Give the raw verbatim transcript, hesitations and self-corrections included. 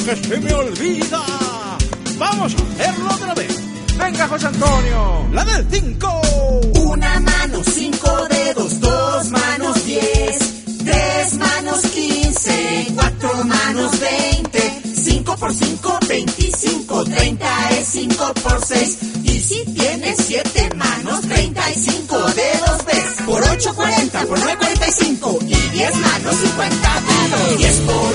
que se me olvida. Vamos a hacerlo otra vez. Venga, José Antonio, la del cinco. Una mano, cinco dedos, dos manos, diez, tres manos, quince, cuatro manos, veinte, cinco por cinco, veinticinco, treinta es cinco por seis. Y si tienes siete manos, treinta y cinco dedos ves. Por ocho, cuarenta, por nueve, cuarenta y cinco. Y diez manos, cincuenta dedos. diez por